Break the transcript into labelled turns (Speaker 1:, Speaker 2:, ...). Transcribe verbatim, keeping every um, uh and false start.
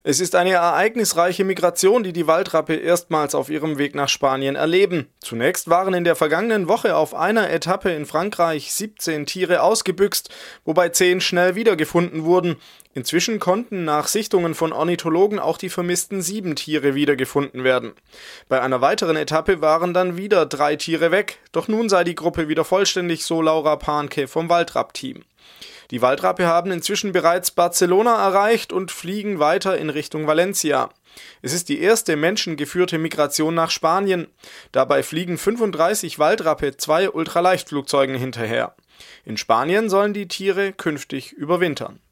Speaker 1: Es ist eine ereignisreiche Migration, die die Waldrappe erstmals auf ihrem Weg nach Spanien erleben. Zunächst waren in der vergangenen Woche auf einer Etappe in Frankreich siebzehn Tiere ausgebüxt, wobei zehn schnell wiedergefunden wurden. Inzwischen konnten nach Sichtungen von Ornithologen auch die vermissten sieben Tiere wiedergefunden werden. Bei einer weiteren Etappe waren dann wieder drei Tiere weg, doch nun sei die Gruppe wieder vollständig, so Laura Pahnke vom Waldrapp-Team. Die Waldrappe haben inzwischen bereits Barcelona erreicht und fliegen weiter in Richtung Valencia. Es ist die erste menschengeführte Migration nach Spanien. Dabei fliegen fünfunddreißig Waldrappe zwei Ultraleichtflugzeugen hinterher. In Spanien sollen die Tiere künftig überwintern.